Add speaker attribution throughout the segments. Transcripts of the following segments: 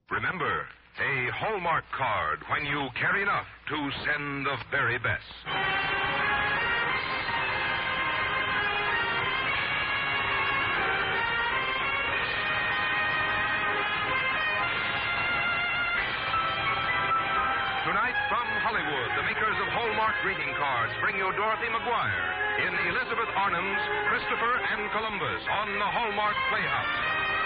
Speaker 1: Remember, a Hallmark card when you care enough to send the very best. Tonight from Hollywood, the makers of Hallmark greeting cards bring you Dorothy McGuire in Elizabeth Arnim's Christopher and Columbus on the Hallmark Playhouse.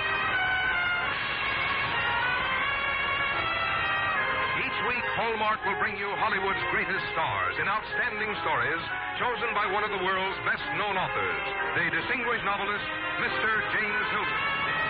Speaker 1: Each week, Hallmark will bring you Hollywood's greatest stars in outstanding stories chosen by one of the world's best-known authors, the distinguished novelist, Mr. James Hilton.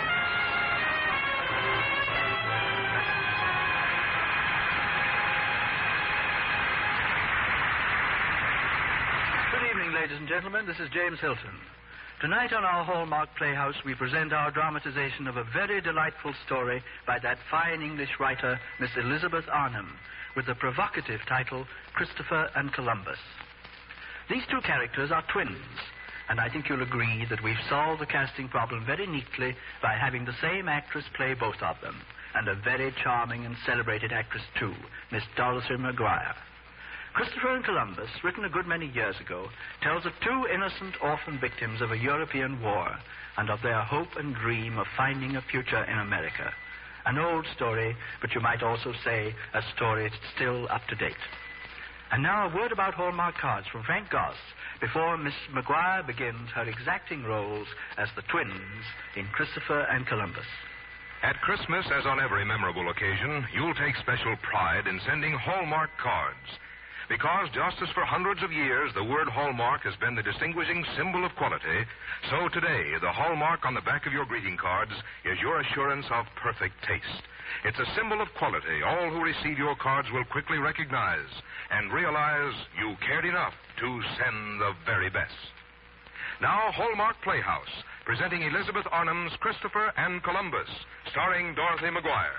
Speaker 2: Good evening, ladies and gentlemen. This is James Hilton. Tonight on our Hallmark Playhouse, we present our dramatization of a very delightful story by that fine English writer, Miss Elizabeth Arnim, with the provocative title, Christopher and Columbus. These two characters are twins, and I think you'll agree that we've solved the casting problem very neatly by having the same actress play both of them, and a very charming and celebrated actress, too, Miss Dorothy McGuire. Christopher and Columbus, written a good many years ago, tells of two innocent orphan victims of a European war and of their hope and dream of finding a future in America. An old story, but you might also say a story still up to date. And now a word about Hallmark cards from Frank Goss before Miss McGuire begins her exacting roles as the twins in Christopher and Columbus.
Speaker 1: At Christmas, as on every memorable occasion, you'll take special pride in sending Hallmark cards. Because just as for hundreds of years the word Hallmark has been the distinguishing symbol of quality, so today the Hallmark on the back of your greeting cards is your assurance of perfect taste. It's a symbol of quality all who receive your cards will quickly recognize and realize you cared enough to send the very best. Now, Hallmark Playhouse, presenting Elizabeth Arnim's Christopher and Columbus, starring Dorothy McGuire.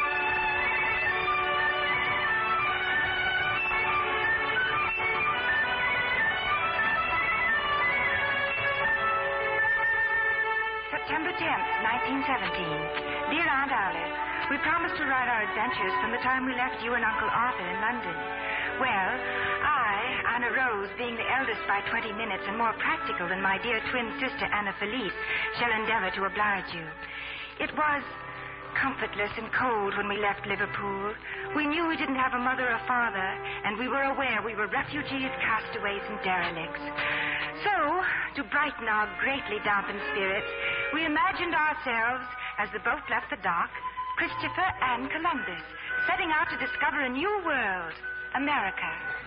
Speaker 3: September 10th, 1917. Dear Aunt Alice, we promised to write our adventures from the time we left you and Uncle Arthur in London. Well, I, Anna Rose, being the eldest by 20 minutes and more practical than my dear twin sister Anna Felice, shall endeavor to oblige you. It was comfortless and cold when we left Liverpool. We knew we didn't have a mother or father, and we were aware we were refugees, castaways, and derelicts. So, to brighten our greatly dampened spirits, we imagined ourselves, as the boat left the dock, Christopher and Columbus, setting out to discover a new world, America.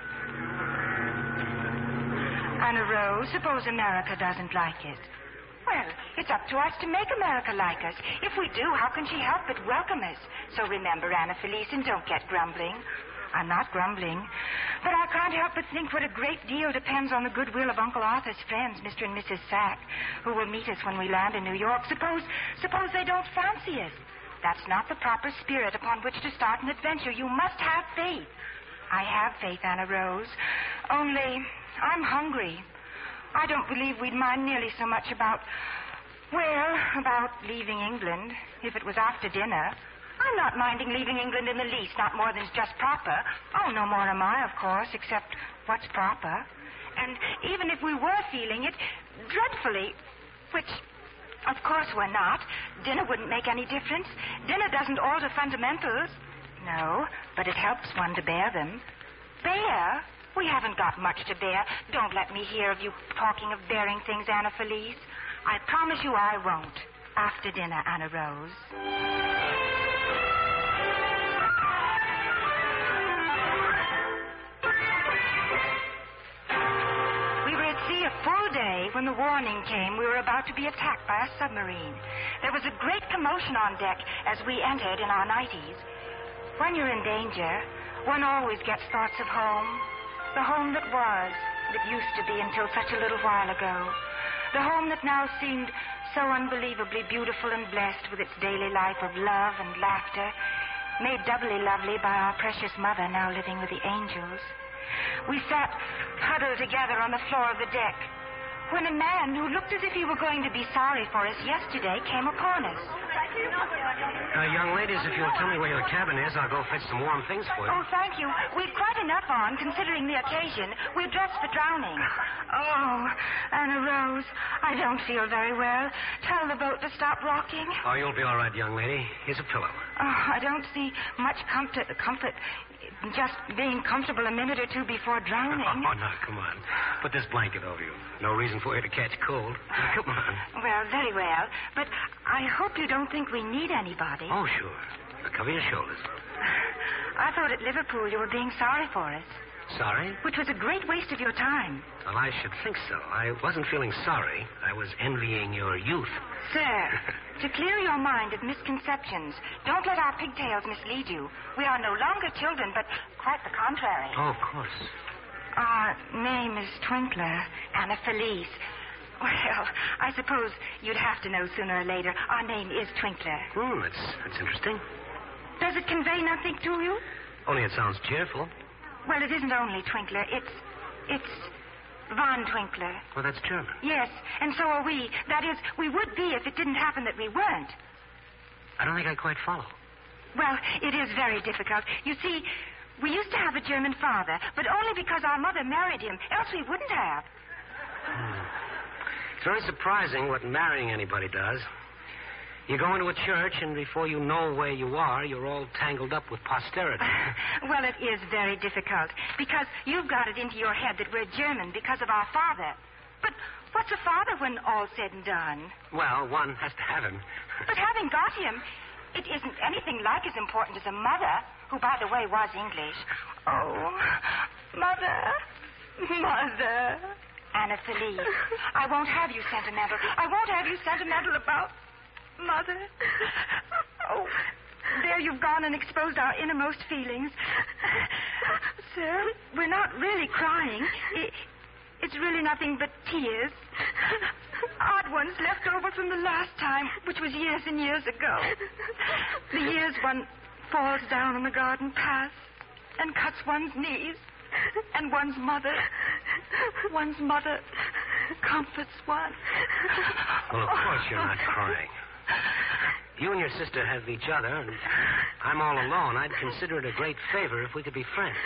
Speaker 3: Anna Rose, suppose America doesn't like it. Well, it's up to us to make America like us. If we do, how can she help but welcome us? So remember, Anna Felice, and don't get grumbling. I'm not grumbling, but I can't help but think what a great deal depends on the goodwill of Uncle Arthur's friends, Mr. and Mrs. Sack, who will meet us when we land in New York. Suppose they don't fancy us. That's not the proper spirit upon which to start an adventure. You must have faith. I have faith, Anna Rose. Only, I'm hungry. I don't believe we'd mind nearly so much about leaving England, if it was after dinner. I'm not minding leaving England in the least, not more than's just proper. Oh, no more am I, of course, except what's proper. And even if we were feeling it dreadfully, which, of course, we're not, dinner wouldn't make any difference. Dinner doesn't alter fundamentals. No, but it helps one to bear them. Bear? We haven't got much to bear. Don't let me hear of you talking of bearing things, Anna Felice. I promise you I won't. After dinner, Anna Rose. A full day when the warning came we were about to be attacked by a submarine. There was a great commotion on deck as we entered in our nighties. When you're in danger, one always gets thoughts of home. The home that was, that used to be until such a little while ago. The home that now seemed so unbelievably beautiful and blessed with its daily life of love and laughter, made doubly lovely by our precious mother now living with the angels. We sat huddled together on the floor of the deck when a man who looked as if he were going to be sorry for us yesterday came upon us.
Speaker 4: Young ladies, if you'll tell me where your cabin is, I'll go fetch some warm things for you.
Speaker 3: Oh, thank you. We've quite enough on, considering the occasion. We're dressed for drowning. Oh, Anna Rose, I don't feel very well. Tell the boat to stop rocking.
Speaker 4: Oh, you'll be all right, young lady. Here's a pillow.
Speaker 3: Oh, I don't see much comfort just being comfortable a minute or two before drowning.
Speaker 4: Oh, no, come on. Put this blanket over you. No reason for you to catch cold. Come on.
Speaker 3: Well, very well. But I hope you don't think we need anybody.
Speaker 4: Oh, sure. Now, cover your shoulders.
Speaker 3: I thought at Liverpool you were being sorry for us.
Speaker 4: Sorry?
Speaker 3: Which was a great waste of your time.
Speaker 4: Well, I should think so. I wasn't feeling sorry. I was envying your youth.
Speaker 3: Sir, to clear your mind of misconceptions, don't let our pigtails mislead you. We are no longer children, but quite the contrary.
Speaker 4: Oh, of course.
Speaker 3: Our name is Twinkler, Anna Felice. Well, I suppose you'd have to know sooner or later. Our name is Twinkler.
Speaker 4: That's interesting.
Speaker 3: Does it convey nothing to you?
Speaker 4: Only it sounds cheerful.
Speaker 3: Well, it isn't only Twinkler. It's Von Twinkler.
Speaker 4: Well, that's German.
Speaker 3: Yes, and so are we. That is, we would be if it didn't happen that we weren't.
Speaker 4: I don't think I quite follow.
Speaker 3: Well, it is very difficult. You see, we used to have a German father, but only because our mother married him. Else we wouldn't have.
Speaker 4: It's very surprising what marrying anybody does. You go into a church, and before you know where you are, you're all tangled up with posterity.
Speaker 3: Well, it is very difficult, because you've got it into your head that we're German because of our father. But what's a father when all's said and done?
Speaker 4: Well, one has to have him.
Speaker 3: But having got him, it isn't anything like as important as a mother, who, by the way, was English. Oh, Mother. Anna Felice, I won't have you sentimental. I won't have you sentimental about Mother. Oh, there you've gone and exposed our innermost feelings. Sir, we're not really crying. It's really nothing but tears. Odd ones left over from the last time, which was years and years ago. The years one falls down on the garden path and cuts one's knees. And one's mother comforts one.
Speaker 4: Well, of course you're not crying. You and your sister have each other, and I'm all alone. I'd consider it a great favor if we could be friends.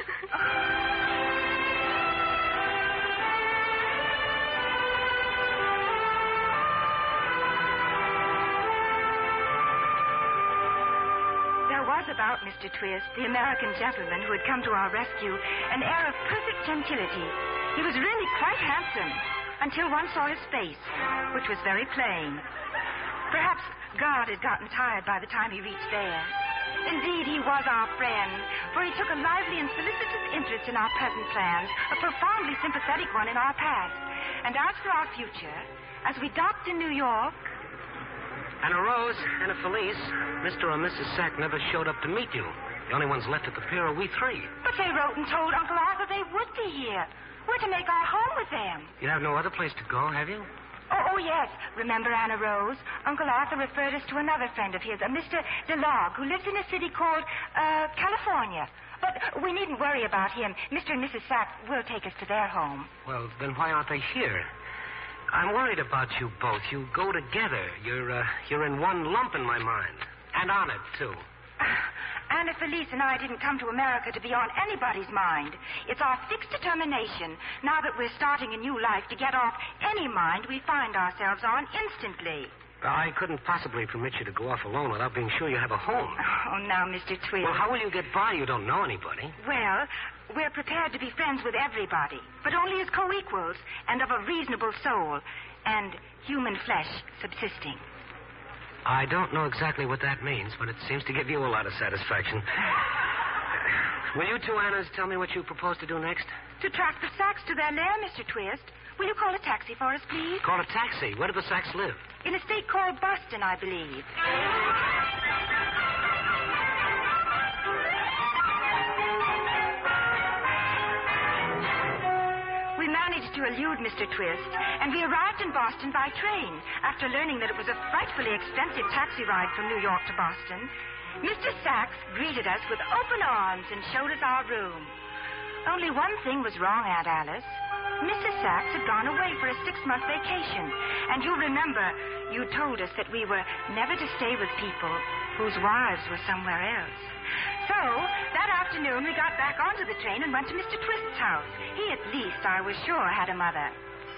Speaker 3: There was about Mr. Twist, the American gentleman who had come to our rescue, an air of perfect gentility. He was really quite handsome, until one saw his face, which was very plain. Perhaps God had gotten tired by the time he reached there. Indeed, he was our friend, for he took a lively and solicitous interest in our present plans, a profoundly sympathetic one in our past. And as for our future, as we docked in New York...
Speaker 4: Anna Rose, Anna Felice, Mr. or Mrs. Sack never showed up to meet you. The only ones left at the pier are we three.
Speaker 3: But they wrote and told Uncle Arthur they would be here. We're to make our home with them.
Speaker 4: You have no other place to go, have you?
Speaker 3: Oh, yes. Remember Anna Rose? Uncle Arthur referred us to another friend of his, a Mr. DeLog, who lives in a city called, California. But we needn't worry about him. Mr. and Mrs. Sack will take us to their home.
Speaker 4: Well, then why aren't they here? I'm worried about you both. You go together. You're in one lump in my mind. And on it, too.
Speaker 3: Anna Felice and I didn't come to America to be on anybody's mind. It's our fixed determination, now that we're starting a new life, to get off any mind we find ourselves on instantly.
Speaker 4: I couldn't possibly permit you to go off alone without being sure you have a home.
Speaker 3: Oh, now, Mr. Twist.
Speaker 4: Well, how will you get by? You don't know anybody.
Speaker 3: Well, we're prepared to be friends with everybody, but only as co-equals and of a reasonable soul and human flesh subsisting.
Speaker 4: I don't know exactly what that means, but it seems to give you a lot of satisfaction. Will you two Annas tell me what you propose to do next?
Speaker 3: To track the Sacks to their lair, Mr. Twist. Will you call a taxi for us, please?
Speaker 4: Call a taxi? Where do the Sacks live?
Speaker 3: In a state called Boston, I believe. We managed to elude Mr. Twist, and we arrived in Boston by train after learning that it was a frightfully expensive taxi ride from New York to Boston. Mr. Sacks greeted us with open arms and showed us our room. Only one thing was wrong, Aunt Alice. Mrs. Sachs had gone away for a 6-month vacation. And you remember, you told us that we were never to stay with people whose wives were somewhere else. So, that afternoon, we got back onto the train and went to Mr. Twist's house. He, at least, I was sure, had a mother.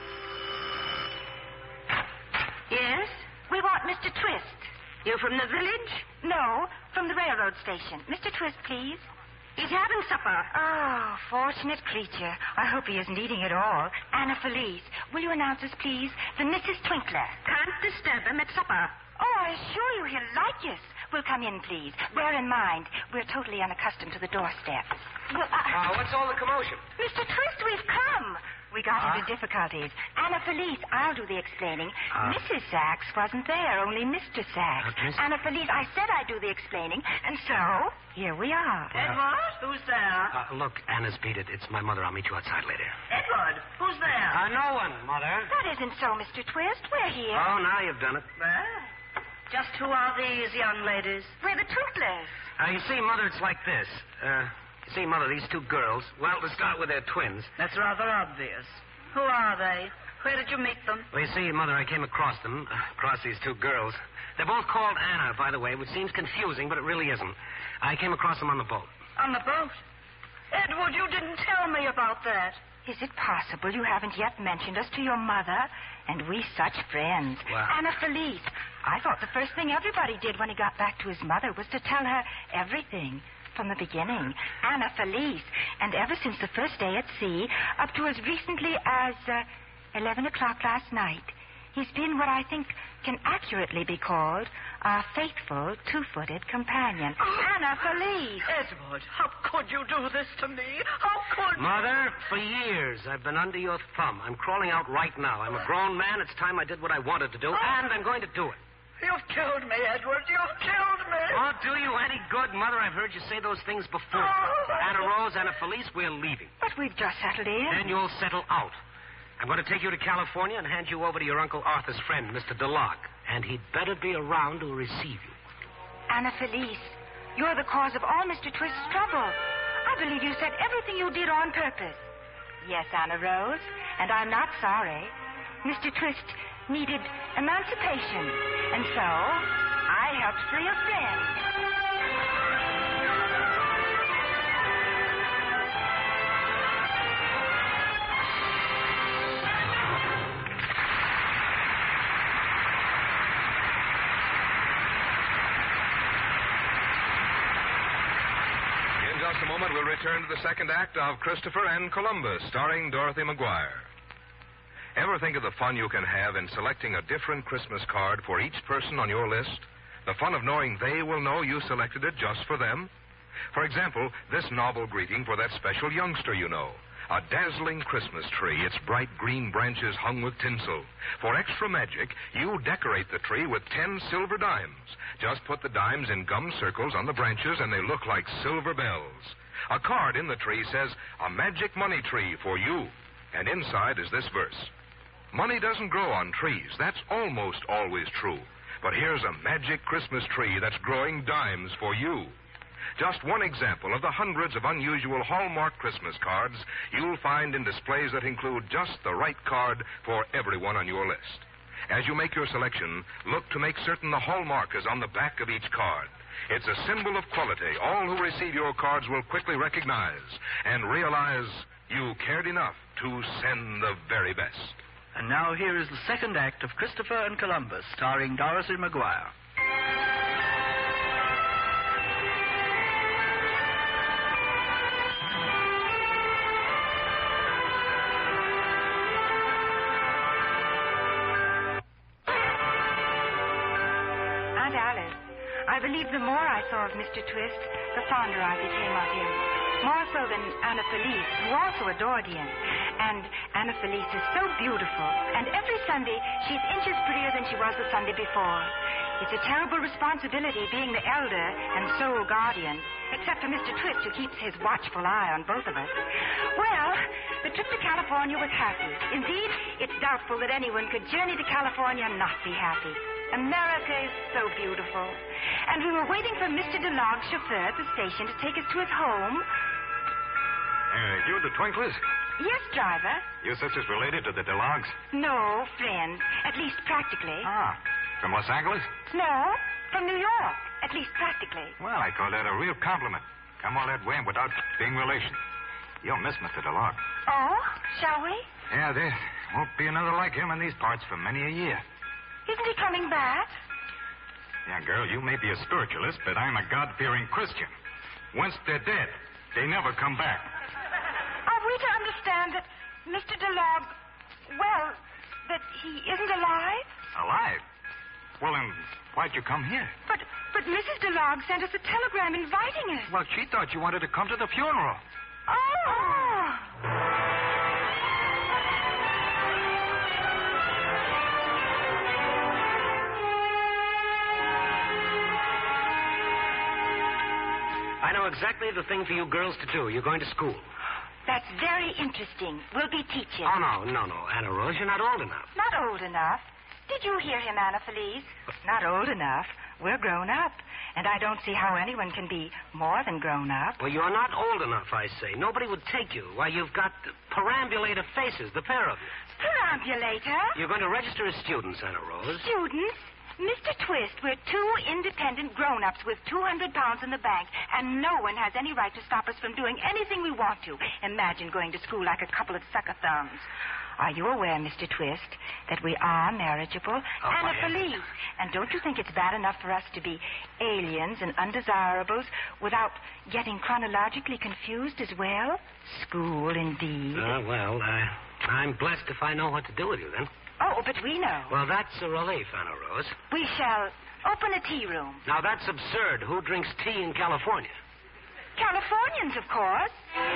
Speaker 3: Yes? We want Mr. Twist.
Speaker 5: You from the village?
Speaker 3: No, from the railroad station. Mr. Twist, please.
Speaker 5: He's having supper.
Speaker 3: Oh, fortunate creature. I hope he isn't eating at all. Anna Felice, will you announce us, please? The Mrs. Twinkler.
Speaker 5: Can't disturb him at supper.
Speaker 3: Oh, I assure you he'll like us. We'll come in, please. Bear in mind, we're totally unaccustomed to the doorstep. Well,
Speaker 4: What's all the commotion?
Speaker 3: Mr. Twist, we've come. We got into difficulties. Anna Felice, I'll do the explaining. Mrs. Sachs wasn't there, only Mr. Sachs. Anna Felice, I said I'd do the explaining, and so, here we are.
Speaker 5: Edward, who's there?
Speaker 4: Look, Anna's beat it. It's my mother. I'll meet you outside later.
Speaker 5: Edward, who's there?
Speaker 4: No one, Mother.
Speaker 3: That isn't so, Mr. Twist. We're here.
Speaker 4: Oh, now you've done it.
Speaker 5: Well, just who are these young ladies?
Speaker 3: We're the Twinklers.
Speaker 4: You see, Mother, it's like this. You see, Mother, these 2 girls, well, to start with, they're twins.
Speaker 5: That's rather obvious. Who are they? Where did you meet them?
Speaker 4: Well, you see, Mother, I came across them, across these 2 girls. They're both called Anna, by the way, which seems confusing, but it really isn't. I came across them on the boat.
Speaker 5: On the boat? Edward, you didn't tell me about that.
Speaker 3: Is it possible you haven't yet mentioned us to your mother? And we such friends.
Speaker 4: Well,
Speaker 3: Anna Felice. I thought the first thing everybody did when he got back to his mother was to tell her everything. From the beginning. Anna Felice. And ever since the first day at sea, up to as recently as 11 o'clock last night, he's been what I think can accurately be called our faithful 2-footed companion. Anna Felice.
Speaker 5: Edward, how could you do this to me? How could you?
Speaker 4: Mother, for years I've been under your thumb. I'm crawling out right now. I'm a grown man. It's time I did what I wanted to do, and I'm going to do it.
Speaker 5: You've killed me, Edward. You've killed me.
Speaker 4: Oh, do you any good, Mother? I've heard you say those things before. Anna Rose, Anna Felice, we're leaving.
Speaker 3: But we've just settled in.
Speaker 4: Then you'll settle out. I'm going to take you to California and hand you over to your Uncle Arthur's friend, Mr. DeLocke. And he'd better be around to receive you.
Speaker 3: Anna Felice, you're the cause of all Mr. Twist's trouble. I believe you said everything you did on purpose. Yes, Anna Rose, and I'm not sorry. Mr. Twist needed emancipation, and so I helped free a friend.
Speaker 1: In just a moment, we'll return to the second act of Christopher and Columbus, starring Dorothy McGuire. Ever think of the fun you can have in selecting a different Christmas card for each person on your list? The fun of knowing they will know you selected it just for them? For example, this novel greeting for that special youngster you know. A dazzling Christmas tree, its bright green branches hung with tinsel. For extra magic, you decorate the tree with 10 silver dimes. Just put the dimes in gum circles on the branches and they look like silver bells. A card in the tree says, "A magic money tree for you." And inside is this verse. Money doesn't grow on trees. That's almost always true. But here's a magic Christmas tree that's growing dimes for you. Just one example of the hundreds of unusual Hallmark Christmas cards you'll find in displays that include just the right card for everyone on your list. As you make your selection, look to make certain the Hallmark is on the back of each card. It's a symbol of quality all who receive your cards will quickly recognize and realize you cared enough to send the very best.
Speaker 2: And now here is the second act of Christopher and Columbus, starring Dorothy McGuire.
Speaker 3: Aunt Alice, I believe the more I saw of Mr. Twist, the fonder I became of him. More so than Anna Felice, who also adored him. And Anna Felice is so beautiful. And every Sunday, she's inches prettier than she was the Sunday before. It's a terrible responsibility being the elder and sole guardian, except for Mr. Twist, who keeps his watchful eye on both of us. Well, the trip to California was happy. Indeed, it's doubtful that anyone could journey to California and not be happy. America is so beautiful. And we were waiting for Mr. DeLogge's chauffeur at the station to take us to his home.
Speaker 1: You the Twinklers?
Speaker 3: Yes, driver.
Speaker 6: Your sister's related to the DeLogs?
Speaker 3: No, friend. At least practically.
Speaker 6: Ah. From Los Angeles?
Speaker 3: No, from New York. At least practically.
Speaker 6: Well, I call that a real compliment. Come all that way and without being relation. You'll miss Mr. DeLog.
Speaker 3: Oh, shall we?
Speaker 6: Yeah, there won't be another like him in these parts for many a year.
Speaker 3: Isn't he coming back?
Speaker 6: Yeah, girl, you may be a spiritualist, but I'm a God-fearing Christian. Once they're dead, they never come back.
Speaker 3: Are we to understand that Mr. DeLog, well, that he isn't alive?
Speaker 6: Alive? Well, then, why'd you come here?
Speaker 3: But Mrs. DeLog sent us a telegram inviting us.
Speaker 6: Well, she thought you wanted to come to the funeral.
Speaker 3: Oh!
Speaker 4: I know exactly the thing for you girls to do. You're going to school.
Speaker 3: That's very interesting. We'll be teaching.
Speaker 4: Oh, no, Anna Rose, you're not old enough.
Speaker 3: Not old enough. Did you hear him, Anna Felice? Not old enough. We're grown up. And I don't see how anyone can be more than grown up.
Speaker 4: Well, you're not old enough, I say. Nobody would take you. Why, you've got perambulator faces, the pair of you.
Speaker 3: Perambulator?
Speaker 4: You're going to register as students, Anna Rose.
Speaker 3: Students? Mr. Twist, we're two independent grown-ups with £200 in the bank, and no one has any right to stop us from doing anything we want to. Imagine going to school like a couple of sucker thumbs. Are you aware, Mr. Twist, that we are marriageable? Anna Felice. And don't you think it's bad enough for us to be aliens and undesirables without getting chronologically confused as well? School, indeed.
Speaker 4: I'm blessed if I know what to do with you, then.
Speaker 3: Oh, but we know.
Speaker 4: Well, that's a relief, Anna Rose.
Speaker 3: We shall open a tea room.
Speaker 4: Now, that's absurd. Who drinks tea in California?
Speaker 3: Californians, of course.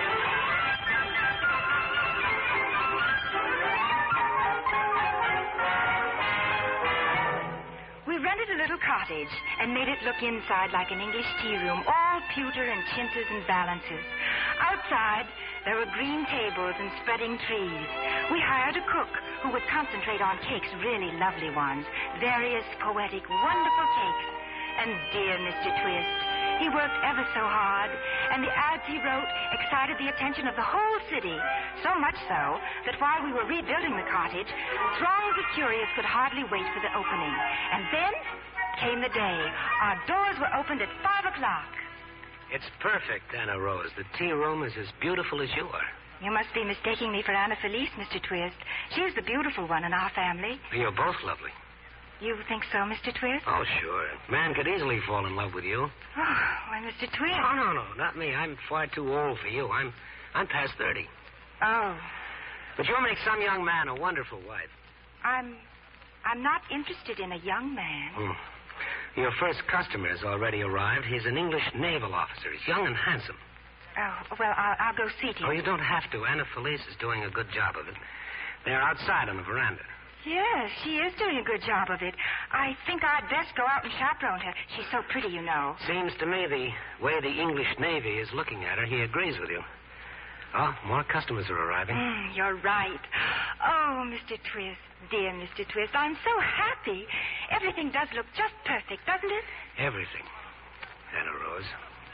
Speaker 3: We rented a little cottage and made it look inside like an English tea room, all pewter and chintzes and balances. Outside, there were green tables and spreading trees. We hired a cook who would concentrate on cakes, really lovely ones, various poetic, wonderful cakes. And dear Mr. Twist, he worked ever so hard, and the ads he wrote excited the attention of the whole city, so much so that while we were rebuilding the cottage, throngs of curious could hardly wait for the opening. And then came the day. Our doors were opened at 5 o'clock.
Speaker 4: It's perfect, Anna Rose. The tea room is as beautiful as you are.
Speaker 3: You must be mistaking me for Anna Felice, Mr. Twist. She's the beautiful one in our family.
Speaker 4: You're both lovely.
Speaker 3: You think so, Mr. Twist?
Speaker 4: Oh, sure. Man could easily fall in love with you.
Speaker 3: Oh, why, Mr. Twist.
Speaker 4: Oh, no, not me. I'm far too old for you. I'm past 30.
Speaker 3: Oh.
Speaker 4: But you'll make some young man a wonderful wife.
Speaker 3: I'm not interested in a young man.
Speaker 4: Your first customer has already arrived. He's an English naval officer. He's young and handsome.
Speaker 3: Oh, well, I'll go seat him.
Speaker 4: Oh, you don't have to. Anna Felice is doing a good job of it. They're outside on the veranda.
Speaker 3: Yes, she is doing a good job of it. I think I'd best go out and chaperone her. She's so pretty, you know.
Speaker 4: Seems to me the way the English Navy is looking at her, he agrees with you. Oh, more customers are arriving.
Speaker 3: You're right. Oh, Mr. Twist, dear Mr. Twist, I'm so happy. Everything does look just perfect, doesn't it?
Speaker 4: Everything. Anna Rose.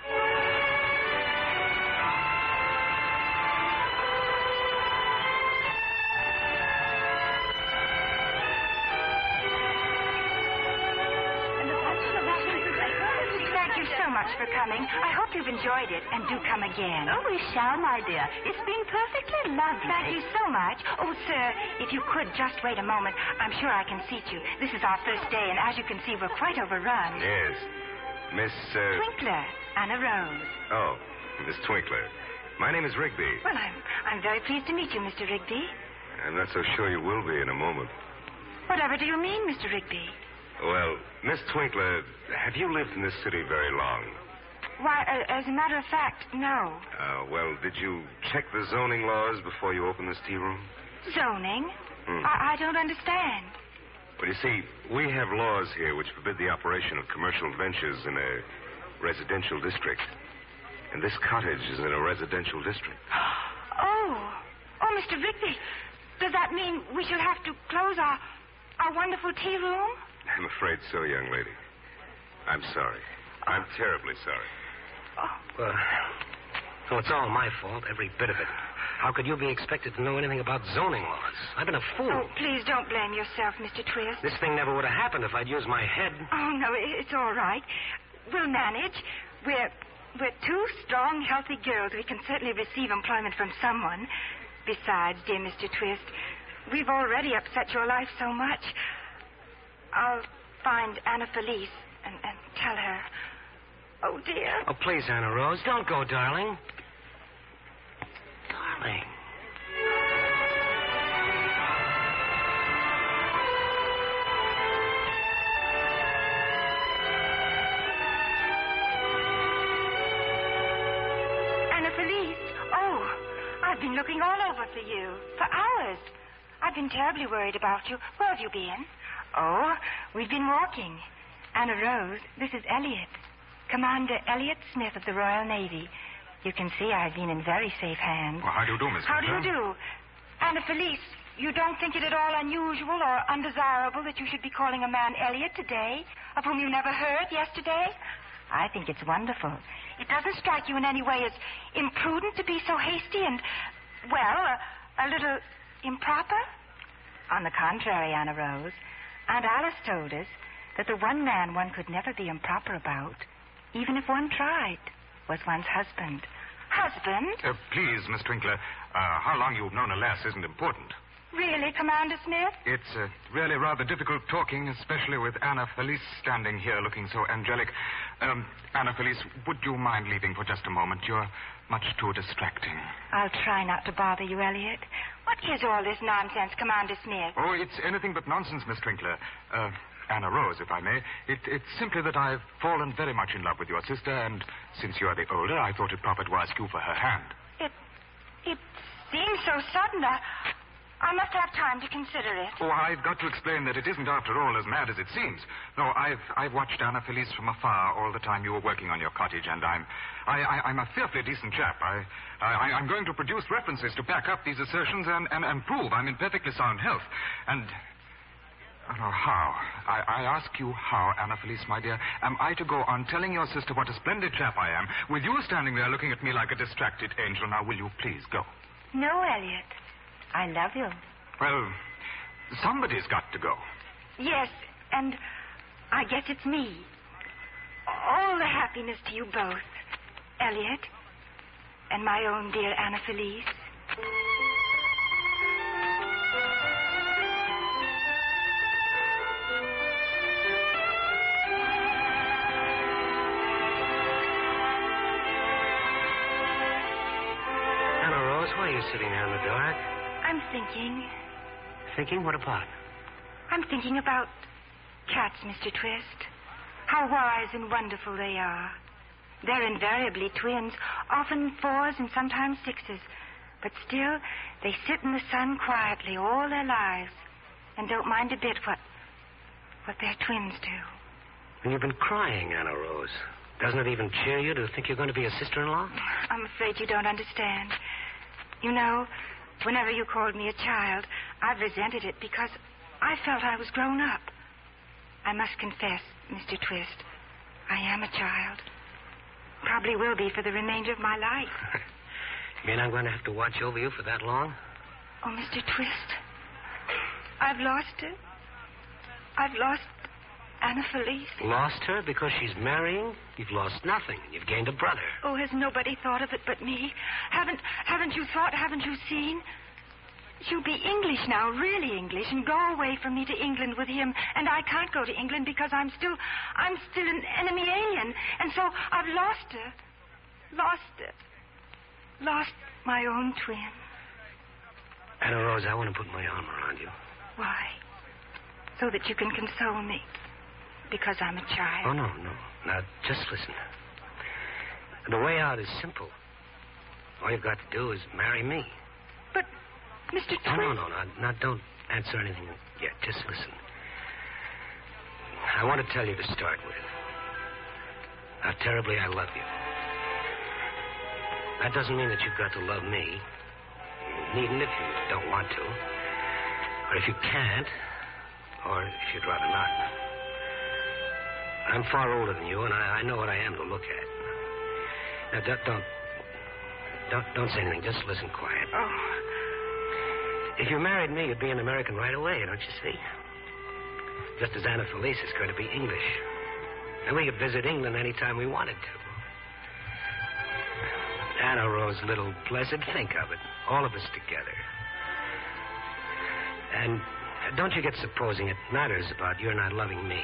Speaker 3: Thank you so much for coming. I hope you've enjoyed it, and do come again.
Speaker 5: Oh, we shall, my dear. It's been perfectly lovely.
Speaker 3: Thank you so much. Oh, sir, if you could just wait a moment, I'm sure I can seat you. This is our first day, and as you can see, we're quite overrun.
Speaker 1: Yes. Miss,
Speaker 3: Twinkler, Anna Rose.
Speaker 1: Oh, Miss Twinkler. My name is Rigby.
Speaker 3: Well, I'm very pleased to meet you, Mr. Rigby.
Speaker 1: I'm not so sure you will be in a moment.
Speaker 3: Whatever do you mean, Mr. Rigby?
Speaker 1: Well, Miss Twinkler, have you lived in this city very long?
Speaker 3: Why, as a matter of fact, no.
Speaker 1: Well, did you check the zoning laws before you opened this tea room?
Speaker 3: Zoning? I don't understand.
Speaker 1: Well, you see, we have laws here which forbid the operation of commercial ventures in a residential district. And this cottage is in a residential district.
Speaker 3: Oh, Mr. Rigby, does that mean we shall have to close our wonderful tea room?
Speaker 1: I'm afraid so, young lady. I'm sorry. I'm terribly sorry.
Speaker 4: Well, it's all my fault, every bit of it. How could you be expected to know anything about zoning laws? I've been a fool.
Speaker 3: Oh, please don't blame yourself, Mr. Twist.
Speaker 4: This thing never would have happened if I'd used my head.
Speaker 3: Oh, no, it's all right. We'll manage. We're two strong, healthy girls. We can certainly receive employment from someone. Besides, dear Mr. Twist, we've already upset your life so much. I'll find Anna Felice and tell her. Oh, dear.
Speaker 4: Oh, please, Anna Rose, don't go, darling. Darling.
Speaker 3: Anna Felice. Oh, I've been looking all over for you. For hours. I've been terribly worried about you. Where have you been? Oh, we've been walking. Anna Rose, this is Elliot. Commander Elliot Smith of the Royal Navy. You can see I've been in very safe hands.
Speaker 6: Well, how do you do, Miss
Speaker 3: How do you
Speaker 6: Winkler?
Speaker 3: do? Anna Felice, you don't think it at all unusual or undesirable that you should be calling a man Elliot today, of whom you never heard yesterday? I think it's wonderful. It doesn't strike you in any way as imprudent to be so hasty and, well, a little improper? On the contrary, Anna Rose, Aunt Alice told us that the one man one could never be improper about, even if one tried, was one's husband. Husband?
Speaker 6: Please, Miss Twinkler, how long you've known a lass isn't important.
Speaker 3: Really, Commander Smith?
Speaker 6: It's really rather difficult talking, especially with Anna Felice standing here looking so angelic. Anna Felice, would you mind leaving for just a moment? You're much too distracting.
Speaker 3: I'll try not to bother you, Elliot. What is all this nonsense, Commander Smith?
Speaker 6: Oh, it's anything but nonsense, Miss Twinkler. Anna Rose, if I may. It's simply that I've fallen very much in love with your sister, and since you're the older, I thought it proper to ask you for her hand.
Speaker 3: It seems so sudden. I must have time to consider it.
Speaker 6: Oh, I've got to explain that it isn't, after all, as mad as it seems. No, I've watched Anna Felice from afar all the time you were working on your cottage, and I'm a fearfully decent chap. I'm going to produce references to back up these assertions and prove I'm in perfectly sound health. And I don't know how. I ask you how, Anna Felice, my dear, am I to go on telling your sister what a splendid chap I am, with you standing there looking at me like a distracted angel? Now, will you please go?
Speaker 3: No, Elliot. I love you.
Speaker 6: Well, somebody's got to go.
Speaker 3: Yes, and I guess it's me. All the happiness to you both, Elliot, and my own dear Anna Felice.
Speaker 4: Anna Rose, why are you sitting there in the dark?
Speaker 3: I'm thinking.
Speaker 4: Thinking? What about?
Speaker 3: I'm thinking about cats, Mr. Twist. How wise and wonderful they are. They're invariably twins, often fours and sometimes sixes. But still, they sit in the sun quietly all their lives and don't mind a bit what their twins do.
Speaker 4: And you've been crying, Anna Rose. Doesn't it even cheer you to think you're going to be a sister-in-law?
Speaker 3: I'm afraid you don't understand. You know, whenever you called me a child, I've resented it because I felt I was grown up. I must confess, Mr. Twist, I am a child. Probably will be for the remainder of my life.
Speaker 4: You mean I'm going to have to watch over you for that long?
Speaker 3: Oh, Mr. Twist, I've lost her. I've lost Anna Felice.
Speaker 4: Lost her because she's marrying? You've lost nothing. You've gained a brother.
Speaker 3: Oh, has nobody thought of it but me? Haven't you thought? Haven't you seen? She'll be English now, really English, and go away from me to England with him. And I can't go to England because I'm still an enemy alien. And so I've lost her. Lost my own twin.
Speaker 4: Anna Rose, I want to put my arm around you.
Speaker 3: Why? So that you can console me. Because I'm a child.
Speaker 4: Oh, no. Now, just listen. The way out is simple. All you've got to do is marry me.
Speaker 3: But, Mr. Twist...
Speaker 4: No. Now, don't answer anything yet. Just listen. I want to tell you to start with how terribly I love you. That doesn't mean that you've got to love me. You needn't if you don't want to. Or if you can't. Or if you'd rather not. I'm far older than you, and I know what I am to look at. Now, Don't say anything. Just listen quiet.
Speaker 3: Oh.
Speaker 4: If you married me, you'd be an American right away, don't you see? Just as Anna Felice is going to be English. And we could visit England any time we wanted to. Anna Rose Little, blessed, think of it. All of us together. And don't you get supposing it matters about your not loving me.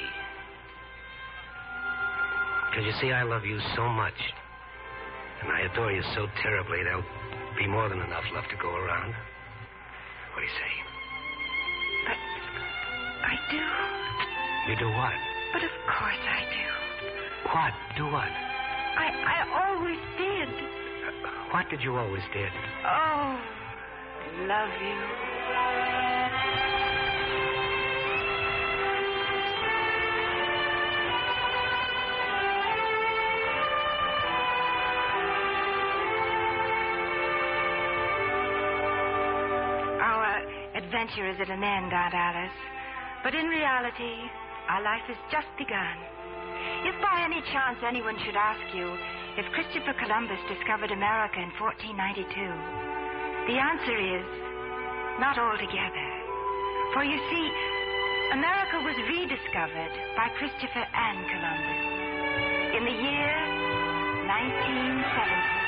Speaker 4: Because you see, I love you so much. And I adore you so terribly, there'll be more than enough love to go around. What do you say?
Speaker 3: But I do.
Speaker 4: You do what?
Speaker 3: But of course I do.
Speaker 4: What? Do what?
Speaker 3: I always did.
Speaker 4: What did you always did?
Speaker 3: Oh, love you. Adventure is at an end, Aunt Alice. But in reality, our life has just begun. If by any chance anyone should ask you if Christopher Columbus discovered America in 1492, the answer is not altogether. For you see, America was rediscovered by Christopher and Columbus in the year 1970.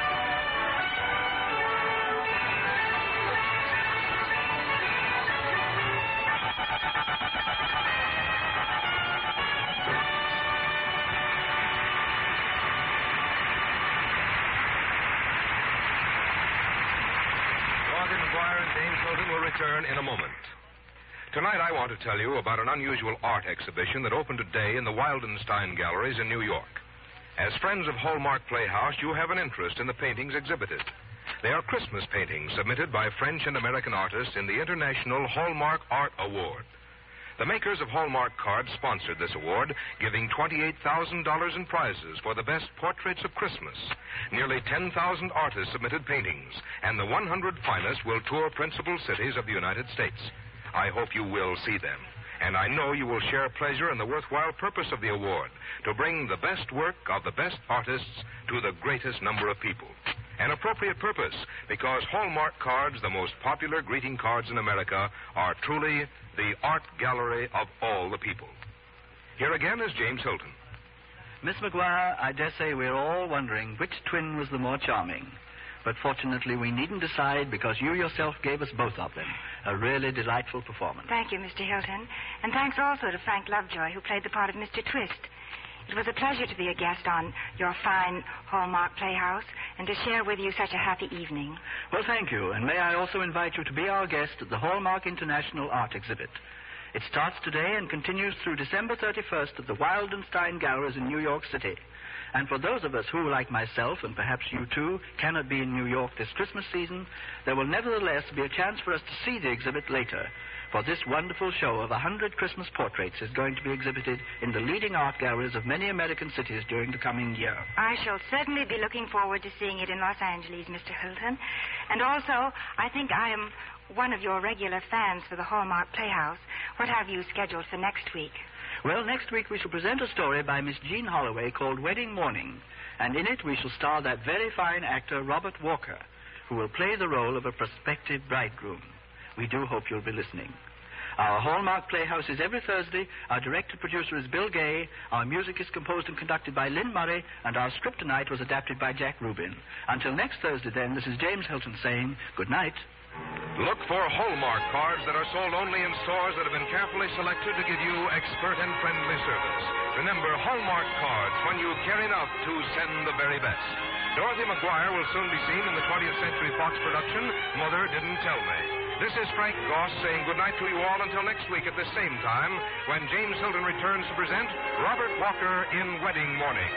Speaker 1: Return in a moment. Tonight I want to tell you about an unusual art exhibition that opened today in the Wildenstein Galleries in New York. As friends of Hallmark Playhouse, you have an interest in the paintings exhibited. They are Christmas paintings submitted by French and American artists in the International Hallmark Art Award. The makers of Hallmark cards sponsored this award, giving $28,000 in prizes for the best portraits of Christmas. Nearly 10,000 artists submitted paintings, and the 100 finest will tour principal cities of the United States. I hope you will see them, and I know you will share pleasure in the worthwhile purpose of the award, to bring the best work of the best artists to the greatest number of people. An appropriate purpose, because Hallmark cards, the most popular greeting cards in America, are truly the art gallery of all the people. Here again is James Hilton.
Speaker 2: Miss McGuire, I dare say we're all wondering which twin was the more charming. But fortunately, we needn't decide because you yourself gave us both of them. A really delightful performance.
Speaker 3: Thank you, Mr. Hilton. And thanks also to Frank Lovejoy, who played the part of Mr. Twist. It was a pleasure to be a guest on your fine Hallmark Playhouse and to share with you such a happy evening.
Speaker 2: Well, thank you. And may I also invite you to be our guest at the Hallmark International Art Exhibit. It starts today and continues through December 31st at the Wildenstein Galleries in New York City. And for those of us who, like myself, and perhaps you too, cannot be in New York this Christmas season, there will nevertheless be a chance for us to see the exhibit later. For this wonderful show of 100 Christmas portraits is going to be exhibited in the leading art galleries of many American cities during the coming year.
Speaker 3: I shall certainly be looking forward to seeing it in Los Angeles, Mr. Hilton. And also, I think I am one of your regular fans for the Hallmark Playhouse. What have you scheduled for next week?
Speaker 2: Well, next week we shall present a story by Miss Jean Holloway called Wedding Morning. And in it we shall star that very fine actor, Robert Walker, who will play the role of a prospective bridegroom. We do hope you'll be listening. Our Hallmark Playhouse is every Thursday. Our director-producer is Bill Gay. Our music is composed and conducted by Lynn Murray. And our script tonight was adapted by Jack Rubin. Until next Thursday, then, this is James Hilton saying good night.
Speaker 1: Look for Hallmark cards that are sold only in stores that have been carefully selected to give you expert and friendly service. Remember, Hallmark cards when you care enough to send the very best. Dorothy McGuire will soon be seen in the 20th Century Fox production, Mother Didn't Tell Me. This is Frank Goss saying goodnight to you all until next week at the same time when James Hilton returns to present Robert Walker in Wedding Morning.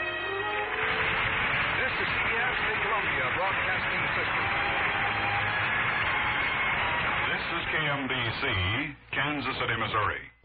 Speaker 1: This is CBS, the Columbia Broadcasting System.
Speaker 7: This is KMBC, Kansas City, Missouri.